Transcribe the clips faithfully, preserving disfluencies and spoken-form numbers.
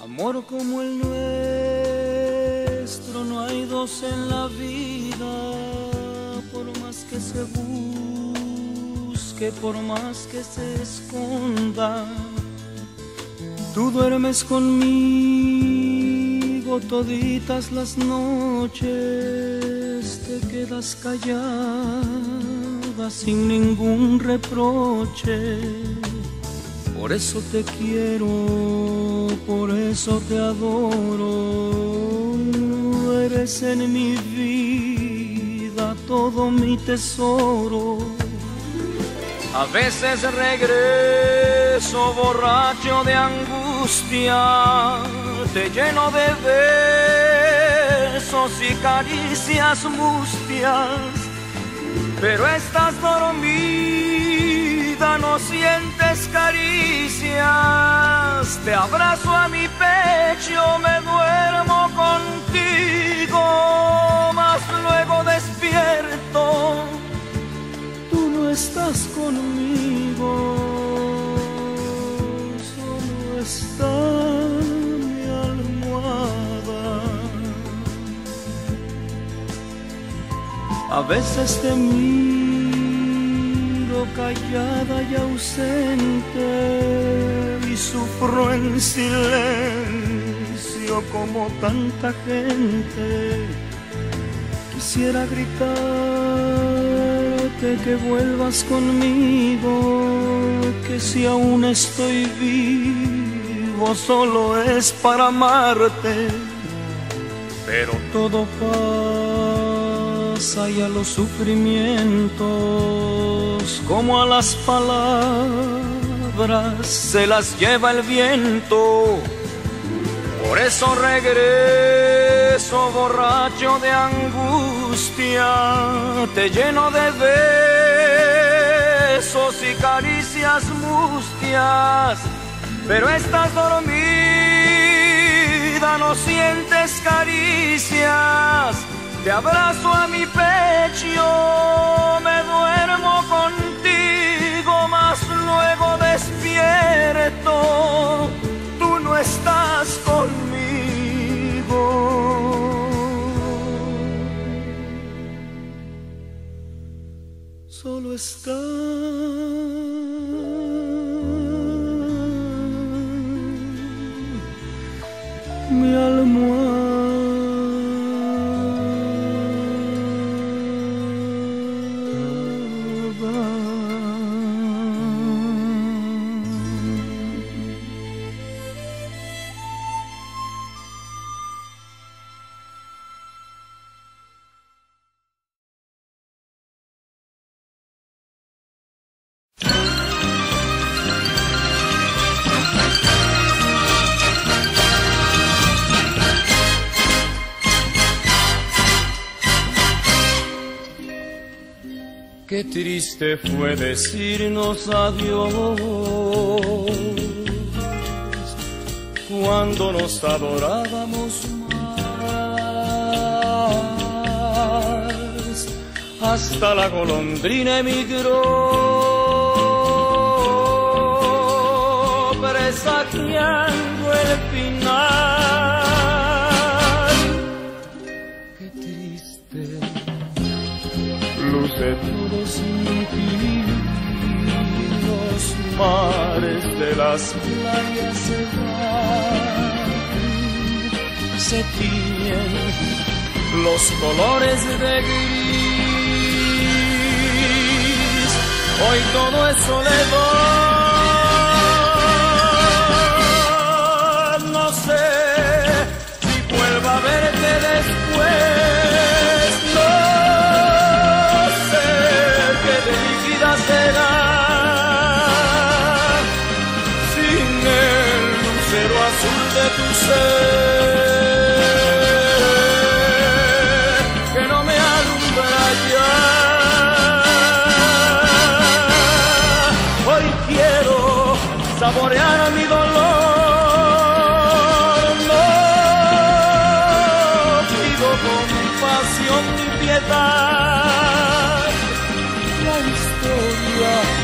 Amor como el nuestro no hay dos en la vida, por más que se busque, por más que se esconda. Tú duermes conmigo toditas las noches, te quedas callada sin ningún reproche. Por eso te quiero, por eso te adoro. Eres en mi vida todo mi tesoro. A veces regreso borracho de angustia, te lleno de besos y caricias mustias, pero estás dormida, no sientes caricias. Te abrazo a mi pecho, me duermo contigo, mas luego despierto, tú no estás conmigo, solo está mi almohada. A veces te miro callada y ausente y sufro en silencio como tanta gente. Quisiera gritarte que vuelvas conmigo, que si aún estoy vivo solo es para amarte, pero todo pasa y a los sufrimientos como a las palabras se las lleva el viento. Por eso regreso borracho de angustia, te lleno de besos y caricias mustias, pero estás dormida, no sientes caricias. Te abrazo a mi pecho, me duermo contigo, mas luego despierto, tú no estás conmigo, solo está mi almohada. Qué triste fue decirnos adiós cuando nos adorábamos más. Hasta la golondrina emigró presagiando el final. Qué triste luce todo sin ti, los mares de las playas se van, se tiñen los colores de gris, hoy todo es soledad. No sé si vuelva a verte después, no de mi vida será sin el lucero azul de tu ser que no me alumbra ya. Hoy quiero saborear mi dolor, no pido compasión ni piedad.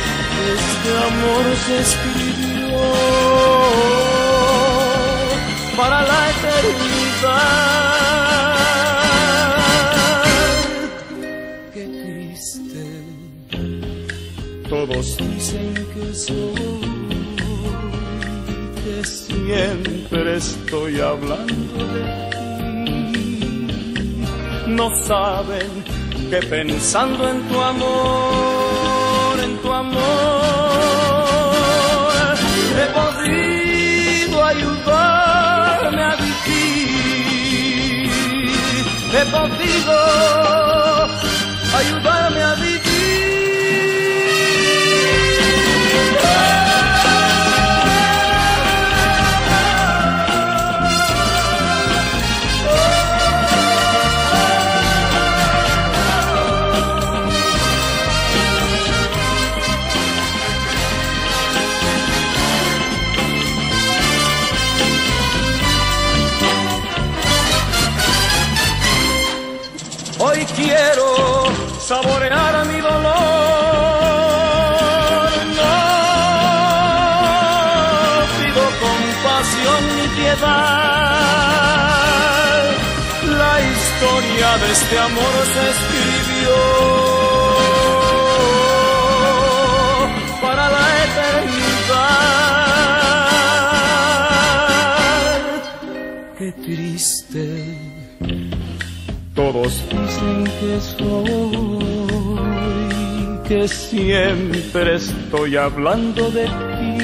Este amor se escribió para la eternidad. Qué triste, todos dicen que soy, que siempre estoy hablando de ti. No saben que pensando en tu amor, en tu amor, he podido ayudarme a vivir, he podido ayudarme a vivir. Hoy quiero saborear mi dolor, no pido compasión ni piedad. La historia de este amor se escribió para la eternidad. Qué triste, todos dicen que soy, que siempre estoy hablando de ti.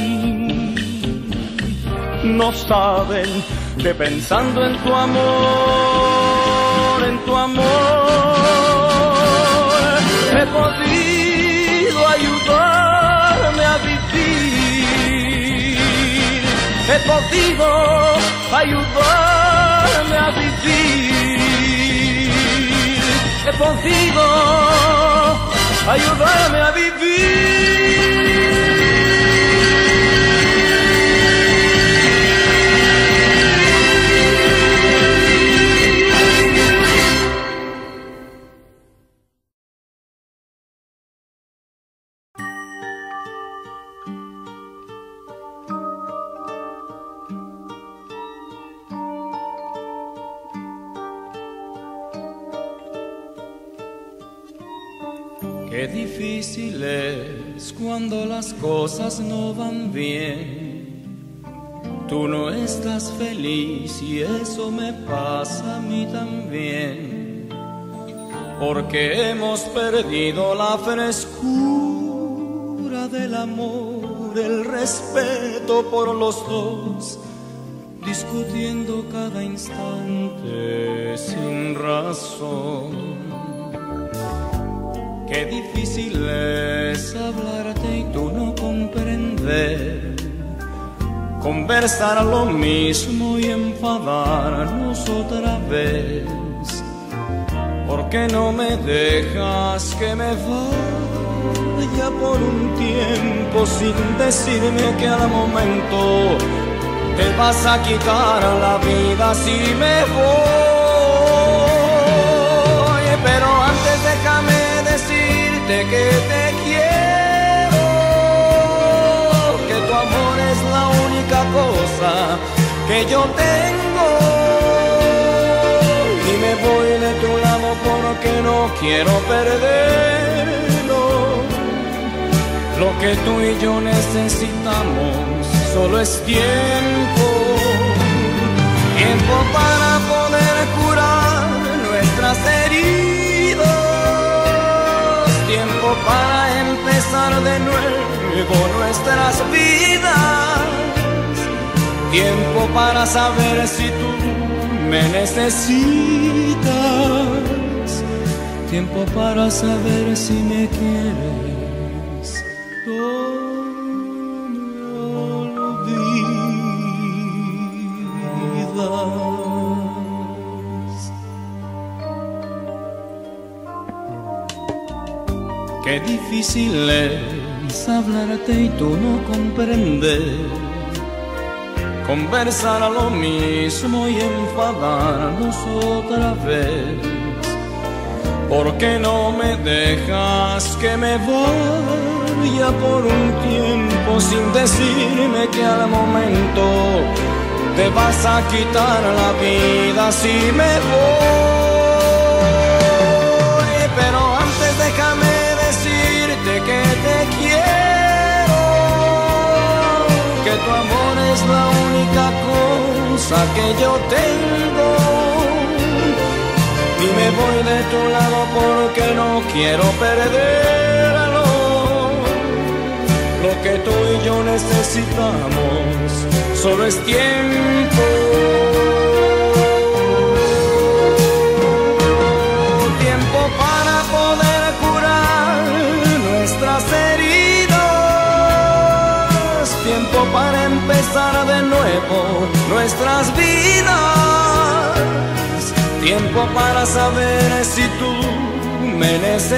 No saben que pensando en tu amor, en tu amor, he podido ayudarme a vivir, he podido ayudarme a vivir, he podido ayudarme a vivir. Qué difícil es cuando las cosas no van bien. Tú no estás feliz y eso me pasa a mí también. Porque hemos perdido la frescura del amor, el respeto por los dos, discutiendo cada instante sin razón. Qué difícil es hablarte y tú no comprender, conversar lo mismo y enfadarnos otra vez. ¿Por qué no me dejas que me vaya por un tiempo sin decirme que al momento te vas a quitar la vida si me voy? Pero antes déjame decirte que te quiero, que tu amor es la única cosa que yo tengo, y me voy de tu lado porque no quiero perderlo. Lo que tú y yo necesitamos solo es tiempo, tiempo para poder curar nuestras heridas, tiempo para empezar de nuevo nuestras vidas, tiempo para saber si tú me necesitas, tiempo para saber si me quieres. No me olvidas. Qué difícil es hablarte y tú no comprender, conversar a lo mismo y enfadarnos otra vez. ¿Por qué no me dejas que me vaya por un tiempo sin decirme que al momento me vas a quitar la vida si me voy. Pero antes déjame decirte que te quiero, que tu amor es la única cosa que yo tengo. Y me voy de tu lado porque no quiero perderlo. Lo que tú y yo necesitamos solo es tiempo. Tiempo para poder curar nuestras heridas. Tiempo para empezar de nuevo nuestras vidas. Tiempo para saber si tú me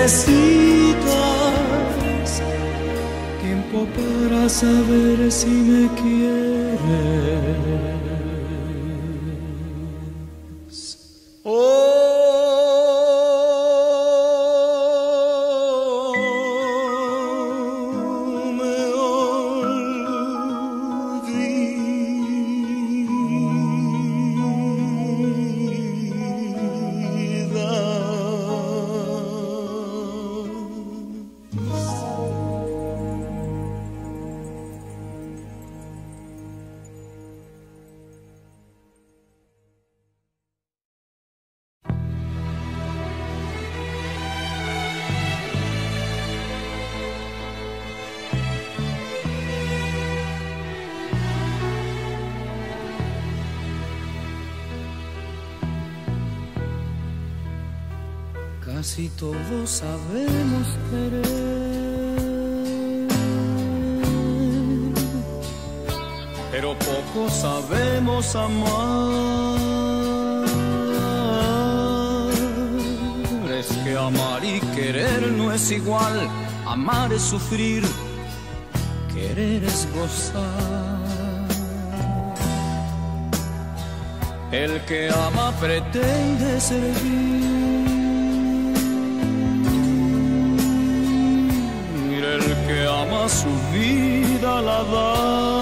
necesitas. Tiempo para saber si me quieres. Oh, me Casi todos sabemos querer, pero poco sabemos amar. Es que amar y querer no es igual. Amar es sufrir, querer es gozar. El que ama pretende servir, el que ama su vida la da,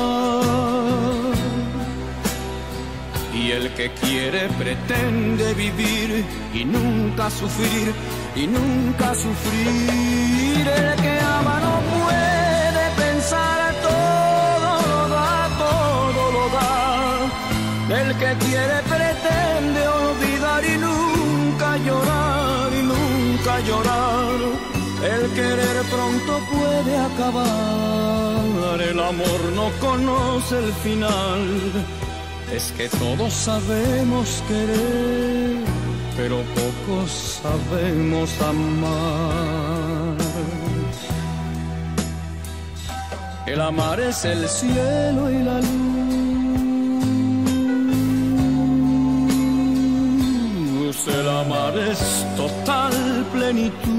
y el que quiere pretende vivir y nunca sufrir, y nunca sufrir. El que ama no puede pensar, todo lo da, todo lo da. El que quiere pretende olvidar y nunca llorar, y nunca llorar. El querer pronto puede acabar, el amor no conoce el final. Es que todos sabemos querer, pero pocos sabemos amar. El amar es el cielo y la luz, el amar es total plenitud.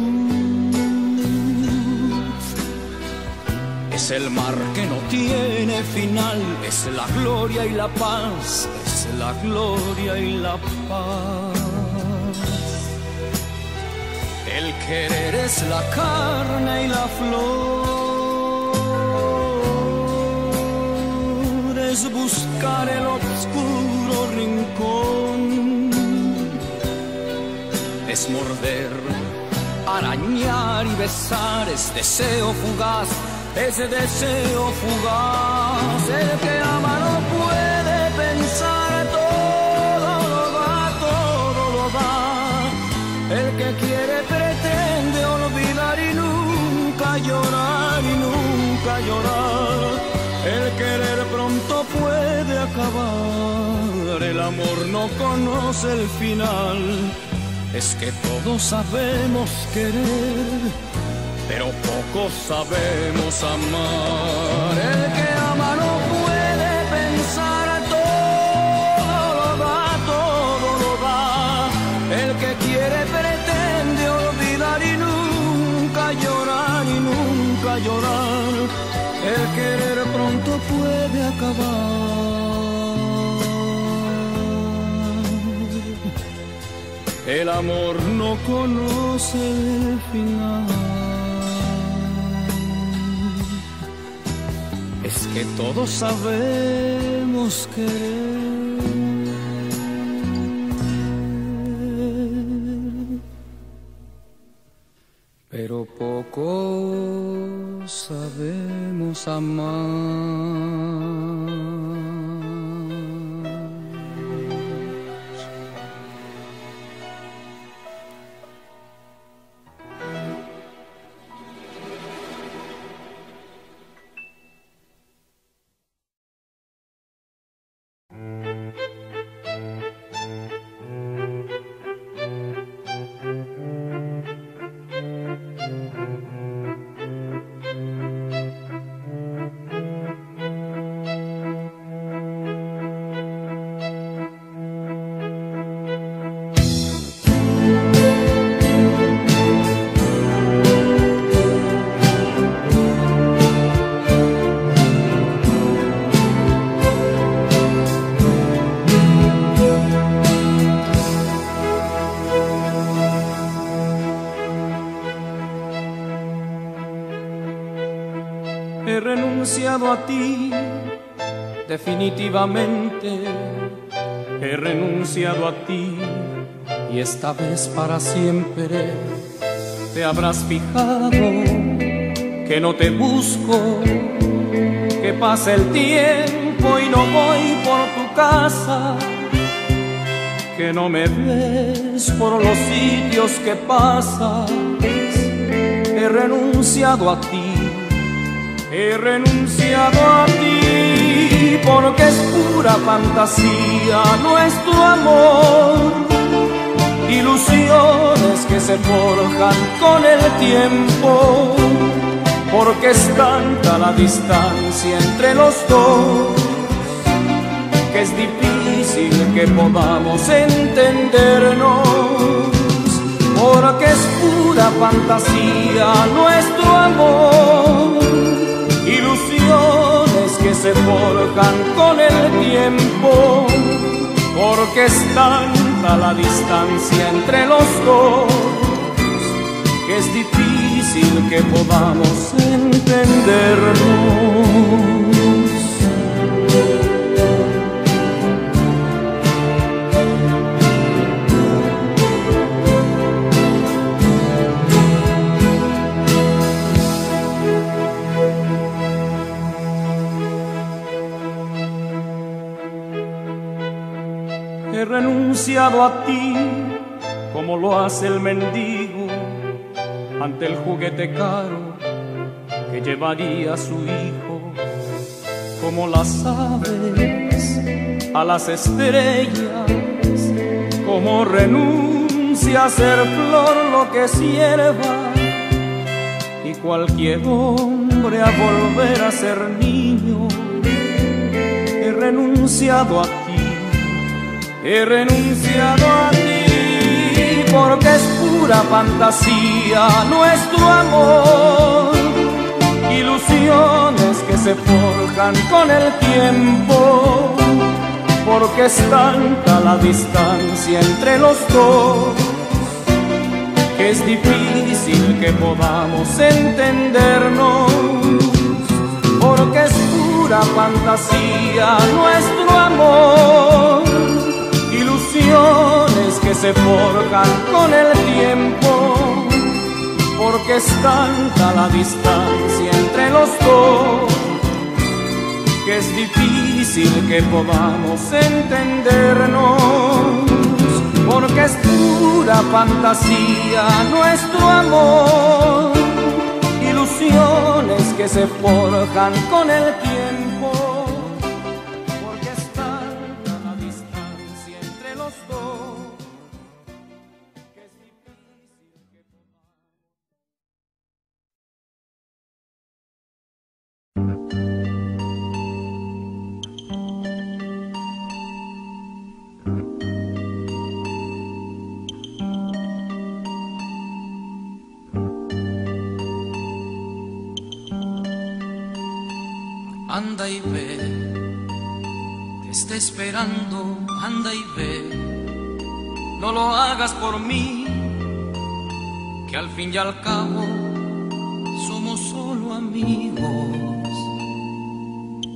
Es el mar que no tiene final, es la gloria y la paz, es la gloria y la paz. El querer es la carne y la flor, es buscar el oscuro rincón, es morder, arañar y besar, es deseo fugaz, ese deseo fugaz. El que ama no puede pensar, todo lo da, todo lo da. El que quiere pretende olvidar y nunca llorar, y nunca llorar. El querer pronto puede acabar, el amor no conoce el final. Es que todos sabemos querer, pero pocos sabemos amar. El que ama no puede pensar, todo lo da, todo lo da. El que quiere pretende olvidar y nunca llorar, y nunca llorar. El querer pronto puede acabar, el amor no conoce el final. Es que todos sabemos querer, pero poco sabemos amar. He renunciado a ti, definitivamente. He renunciado a ti y esta vez para siempre. Te habrás fijado que no te busco, que pasa el tiempo y no voy por tu casa, que no me ves por los sitios que pasas. He renunciado a ti. He renunciado a ti porque es pura fantasía nuestro amor, ilusiones que se forjan con el tiempo, porque es tanta la distancia entre los dos que es difícil que podamos entendernos, porque es pura fantasía nuestro amor, ilusiones que se forjan con el tiempo, porque es tanta la distancia entre los dos que es difícil que podamos entendernos. He renunciado a ti como lo hace el mendigo ante el juguete caro que llevaría a su hijo, como las aves a las estrellas, como renuncia a ser flor lo que es hierba, y cualquier hombre a volver a ser niño. He renunciado a ti. He renunciado a ti porque es pura fantasía nuestro amor, ilusiones que se forjan con el tiempo, porque es tanta la distancia entre los dos que es difícil que podamos entendernos, porque es pura fantasía nuestro amor, ilusiones que se forjan con el tiempo, porque es tanta la distancia entre los dos que es difícil que podamos entendernos, porque es pura fantasía nuestro amor, ilusiones que se forjan con el tiempo, porque es tanta la distancia entre los dos que es difícil que Anda y ve, te está esperando, anda y ve, no lo hagas por mí, que al fin y al cabo somos solo amigos.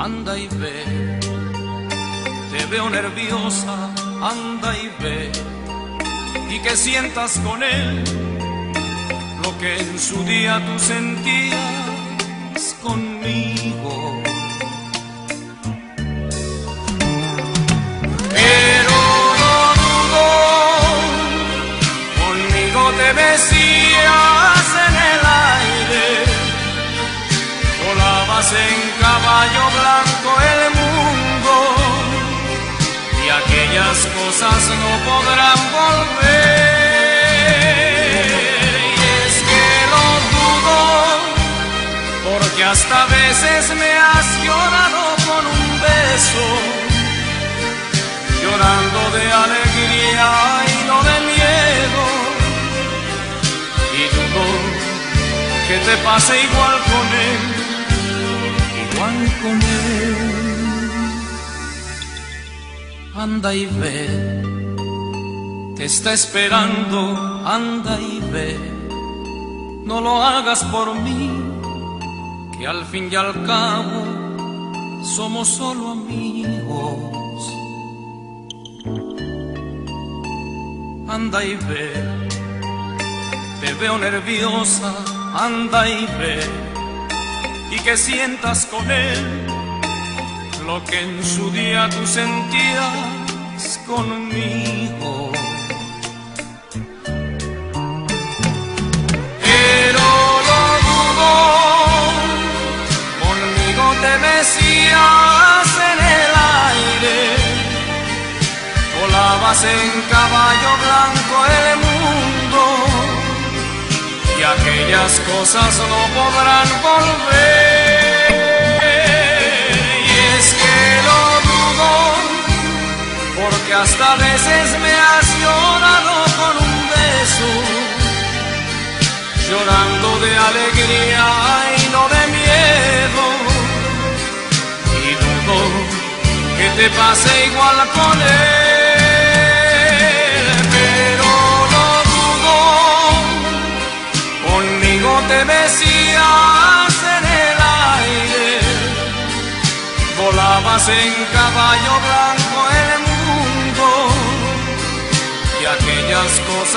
anda y ve. Te veo nerviosa, anda y ve. Y que sientas con él lo que en su día tú sentías conmigo. Pero no dudo, conmigo te besías en el aire, volabas en caballo blanco el mundo, y aquellas cosas no podrán volver. Y es que lo dudo, porque hasta a veces me has llorado con un beso, llorando de alegría y no de miedo. Y dudo que te pase igual con él, igual con él. Anda y ve, te está esperando, anda y ve. No lo hagas por mí, que al fin y al cabo somos solo amigos. Anda y ve, te veo nerviosa, anda y ve. Y que sientas con él lo que en su día tú sentías conmigo. Pero lo dudo, conmigo te besías en el aire, volabas en caballo blanco el mundo, y aquellas cosas no podrán volver. Y es que lo dudo, porque hasta a veces me has llorado con un beso, llorando de alegría y no de miedo. Y dudo que te pase igual con él, pero lo dudo, conmigo te besías en el aire, volabas en caballo blanco el mundo, y aquellas cosas